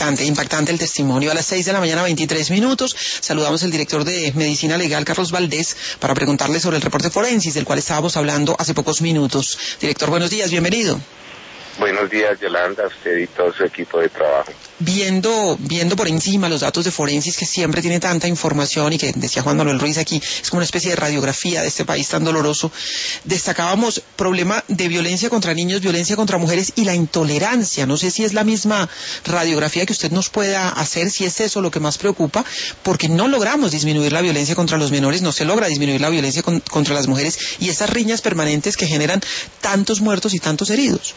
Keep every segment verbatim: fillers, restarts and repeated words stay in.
Impactante, impactante el testimonio. A las seis de la mañana, veintitrés minutos, saludamos al director de Medicina Legal, Carlos Valdés, para preguntarle sobre el reporte forensis, del cual estábamos hablando hace pocos minutos. Director, buenos días, bienvenido. Buenos días, Yolanda, a usted y todo su equipo de trabajo. Viendo, viendo por encima los datos de forensis, que siempre tiene tanta información y que decía Juan Manuel Ruiz aquí, es como una especie de radiografía de este país tan doloroso, destacábamos problema de violencia contra niños, violencia contra mujeres y la intolerancia. No sé si es la misma radiografía que usted nos pueda hacer, si es eso lo que más preocupa, porque no logramos disminuir la violencia contra los menores, no se logra disminuir la violencia con, contra las mujeres y esas riñas permanentes que generan tantos muertos y tantos heridos.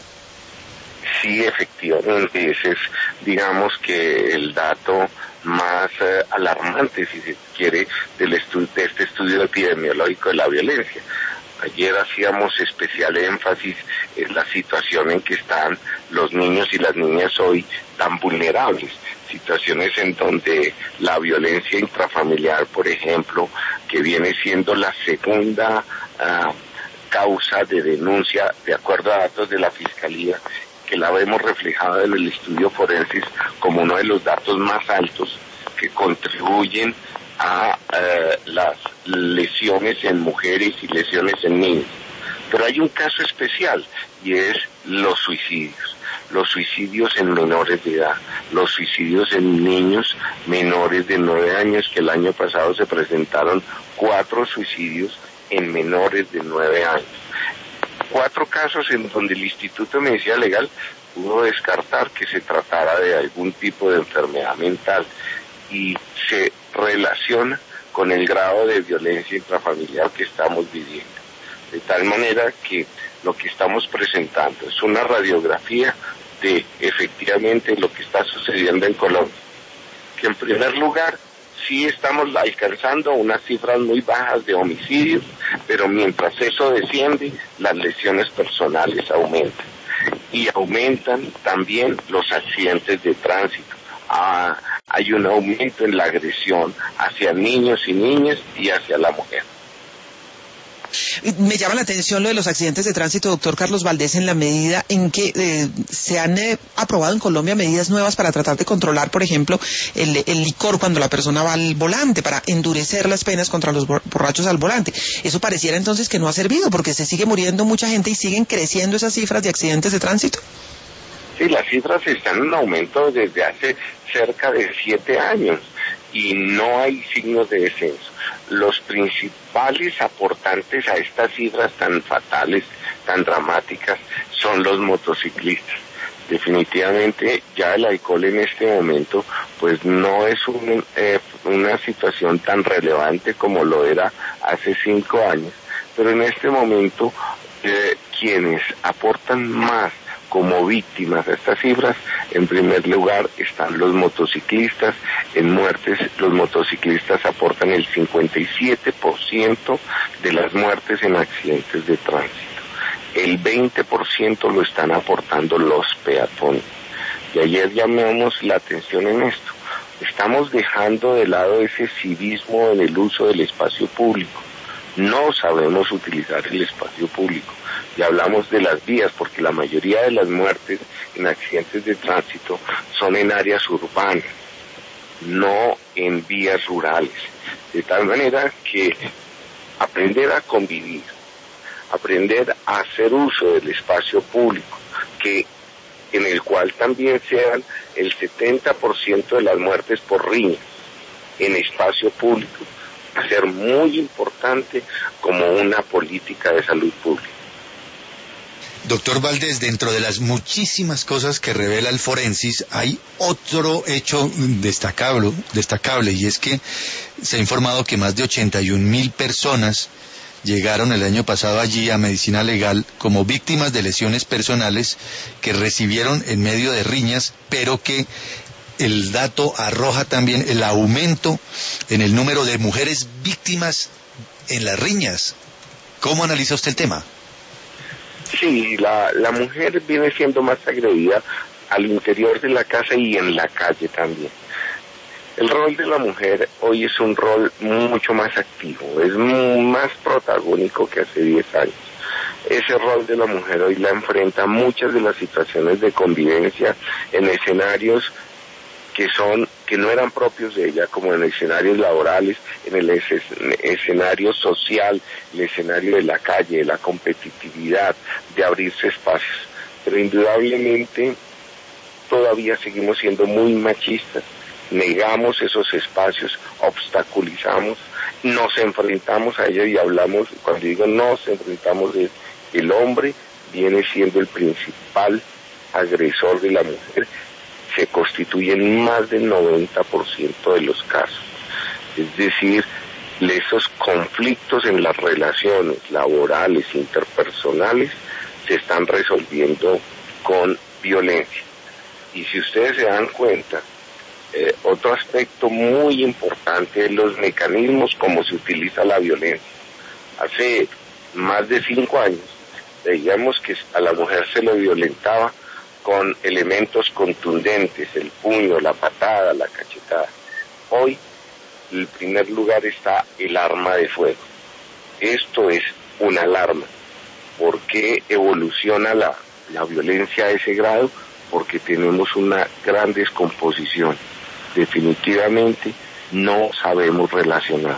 Sí, efectivamente, ese es, digamos que el dato más eh, alarmante, si se quiere, del estu de este estudio epidemiológico de la violencia. Ayer hacíamos especial énfasis en la situación en que están los niños y las niñas hoy tan vulnerables, situaciones en donde la violencia intrafamiliar, por ejemplo, que viene siendo la segunda uh, causa de denuncia, de acuerdo a datos de la Fiscalía, que la vemos reflejada en el estudio forensis como uno de los datos más altos que contribuyen a eh, las lesiones en mujeres y lesiones en niños. Pero hay un caso especial y es los suicidios. Los suicidios en menores de edad, los suicidios en niños menores de nueve años, que el año pasado se presentaron cuatro suicidios en menores de nueve años. Cuatro casos en donde el Instituto de Medicina Legal pudo descartar que se tratara de algún tipo de enfermedad mental y se relaciona con el grado de violencia intrafamiliar que estamos viviendo. De tal manera que lo que estamos presentando es una radiografía de efectivamente lo que está sucediendo en Colombia. Que en primer lugar, sí estamos alcanzando unas cifras muy bajas de homicidios, pero mientras eso desciende, las lesiones personales aumentan. Y aumentan también los accidentes de tránsito. Ah, hay un aumento en la agresión hacia niños y niñas y hacia la mujer. Me llama la atención lo de los accidentes de tránsito, doctor Carlos Valdés, en la medida en que eh, se han eh, aprobado en Colombia medidas nuevas para tratar de controlar, por ejemplo, el, el licor cuando la persona va al volante, para endurecer las penas contra los borrachos al volante. Eso pareciera entonces que no ha servido, porque se sigue muriendo mucha gente y siguen creciendo esas cifras de accidentes de tránsito. Sí, las cifras están en aumento desde hace cerca de siete años y no hay signos de descenso. Los principales aportantes a estas cifras tan fatales, tan dramáticas, son los motociclistas. Definitivamente ya el alcohol en este momento pues no es un, eh, una situación tan relevante como lo era hace cinco años, pero en este momento eh, quienes aportan más como víctimas de estas cifras, en primer lugar están los motociclistas. En muertes, los motociclistas aportan el cincuenta y siete por ciento de las muertes en accidentes de tránsito. El veinte por ciento lo están aportando los peatones. Y ayer llamamos la atención en esto. Estamos dejando de lado ese civismo en el uso del espacio público. No sabemos utilizar el espacio público. Y hablamos de las vías, porque la mayoría de las muertes en accidentes de tránsito son en áreas urbanas, no en vías rurales. De tal manera que aprender a convivir, aprender a hacer uso del espacio público, que en el cual también sean el setenta por ciento de las muertes por riñas en espacio público, va a ser muy importante como una política de salud pública. Doctor Valdés, dentro de las muchísimas cosas que revela el forensis, hay otro hecho destacable, destacable, y es que se ha informado que más de ochenta y un mil personas llegaron el año pasado allí a Medicina Legal como víctimas de lesiones personales que recibieron en medio de riñas, pero que el dato arroja también el aumento en el número de mujeres víctimas en las riñas. ¿Cómo analiza usted el tema? Sí, la, la mujer viene siendo más agredida al interior de la casa y en la calle también. El rol de la mujer hoy es un rol mucho más activo, es más protagónico que hace diez años. Ese rol de la mujer hoy la enfrenta a muchas de las situaciones de convivencia en escenarios que son que no eran propios de ella, como en escenarios laborales, en el es- escenario social, el escenario de la calle, de la competitividad, de abrirse espacios. Pero indudablemente todavía seguimos siendo muy machistas, negamos esos espacios, obstaculizamos, nos enfrentamos a ellos y hablamos, cuando digo nos enfrentamos, es el hombre viene siendo el principal agresor de la mujer, se constituye en más del noventa por ciento de los casos. Es decir, esos conflictos en las relaciones laborales, interpersonales, se están resolviendo con violencia. Y si ustedes se dan cuenta, eh, otro aspecto muy importante es los mecanismos como se utiliza la violencia. Hace más de cinco años veíamos que a la mujer se lo violentaba con elementos contundentes, el puño, la patada, la cachetada. Hoy, en el primer lugar está el arma de fuego. Esto es una alarma. ¿Por qué evoluciona la, la violencia a ese grado? Porque tenemos una gran descomposición. Definitivamente no sabemos relacionar.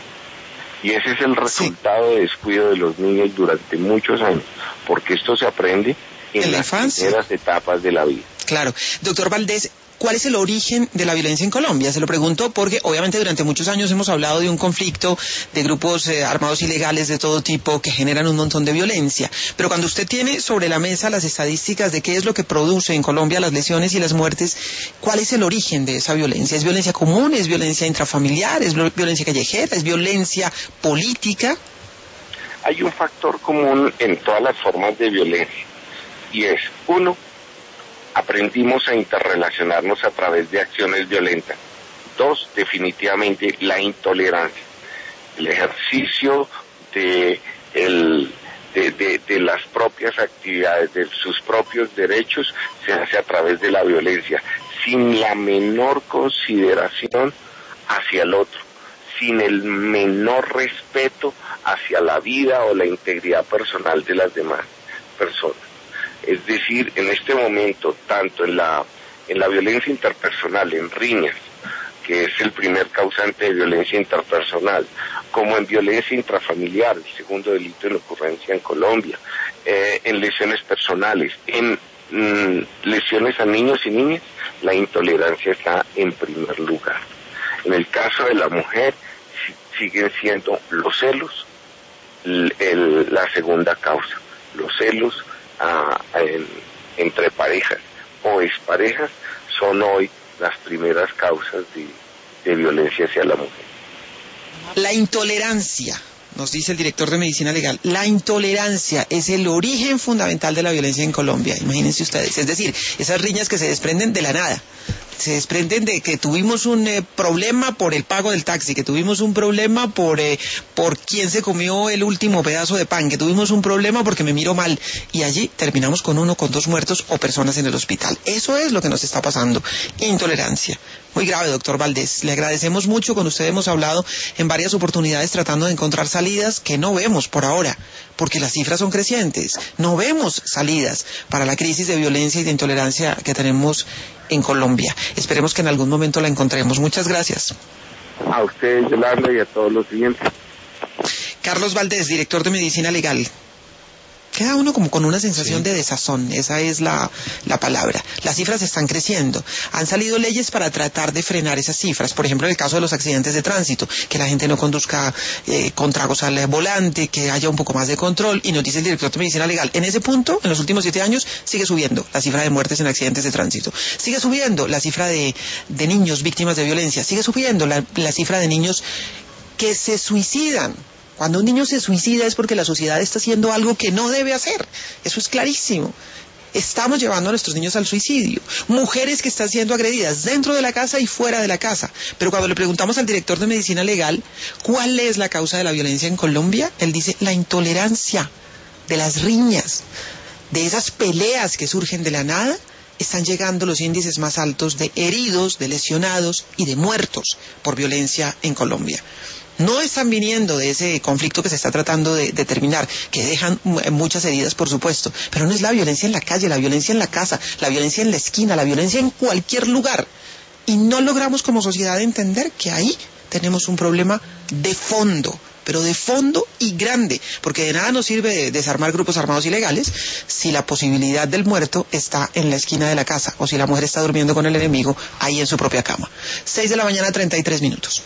Y ese es el resultado de descuido de los niños durante muchos años, porque esto se aprende en, en la las infancia. primeras etapas de la vida. Claro. Doctor Valdés, ¿cuál es el origen de la violencia en Colombia? Se lo pregunto porque obviamente durante muchos años hemos hablado de un conflicto de grupos eh, armados ilegales de todo tipo que generan un montón de violencia. Pero cuando usted tiene sobre la mesa las estadísticas de qué es lo que produce en Colombia las lesiones y las muertes, ¿cuál es el origen de esa violencia? ¿Es violencia común? ¿Es violencia intrafamiliar? ¿Es violencia callejera? ¿Es violencia política? Hay un factor común en todas las formas de violencia y es, uno, aprendimos a interrelacionarnos a través de acciones violentas. Dos, definitivamente la intolerancia. El ejercicio de, el, de, de, de las propias actividades, de sus propios derechos, se hace a través de la violencia, sin la menor consideración hacia el otro, sin el menor respeto hacia la vida o la integridad personal de las demás personas. Es decir, en este momento, tanto en la, en la violencia interpersonal, en riñas, que es el primer causante de violencia interpersonal, como en violencia intrafamiliar, el segundo delito en ocurrencia en Colombia, eh, en lesiones personales, en mm, lesiones a niños y niñas, la intolerancia está en primer lugar. En el caso de la mujer, siguen siendo los celos el, el, la segunda causa. Los celos a, a, en, entre parejas o exparejas son hoy las primeras causas de, de violencia hacia la mujer. La intolerancia, nos dice el director de Medicina Legal, la intolerancia es el origen fundamental de la violencia en Colombia, imagínense ustedes. Es decir, esas riñas que se desprenden de la nada, se desprenden de que tuvimos un eh, problema por el pago del taxi, que tuvimos un problema por eh, por quién se comió el último pedazo de pan, que tuvimos un problema porque me miro mal, y allí terminamos con uno, con dos muertos o personas en el hospital. Eso es lo que nos está pasando, intolerancia. Muy grave, doctor Valdés. Le agradecemos mucho. Con usted hemos hablado en varias oportunidades tratando de encontrar salidas que no vemos por ahora, porque las cifras son crecientes. No vemos salidas para la crisis de violencia y de intolerancia que tenemos en Colombia. Esperemos que en algún momento la encontremos. Muchas gracias. A ustedes, Yolanda, y a todos los siguientes. Carlos Valdés, director de Medicina Legal. Queda uno como con una sensación sí. de desazón, esa es la, la palabra. Las cifras están creciendo. Han salido leyes para tratar de frenar esas cifras. Por ejemplo, en el caso de los accidentes de tránsito, que la gente no conduzca eh, con tragos al volante, que haya un poco más de control. Y nos dice el director de Medicina Legal, en ese punto, en los últimos siete años, sigue subiendo la cifra de muertes en accidentes de tránsito. Sigue subiendo la cifra de, de niños víctimas de violencia. Sigue subiendo la, la cifra de niños que se suicidan. Cuando un niño se suicida es porque la sociedad está haciendo algo que no debe hacer. Eso es clarísimo. Estamos llevando a nuestros niños al suicidio. Mujeres que están siendo agredidas dentro de la casa y fuera de la casa. Pero cuando le preguntamos al director de Medicina Legal cuál es la causa de la violencia en Colombia, él dice la intolerancia, de las riñas, de esas peleas que surgen de la nada. Están llegando los índices más altos de heridos, de lesionados y de muertos por violencia en Colombia. No están viniendo de ese conflicto que se está tratando de, de terminar, que dejan muchas heridas, por supuesto, pero no es la violencia en la calle, la violencia en la casa, la violencia en la esquina, la violencia en cualquier lugar. Y no logramos como sociedad entender que ahí tenemos un problema de fondo, pero de fondo y grande, porque de nada nos sirve desarmar grupos armados ilegales si la posibilidad del muerto está en la esquina de la casa, o si la mujer está durmiendo con el enemigo ahí en su propia cama. Seis de la mañana, treinta y tres minutos.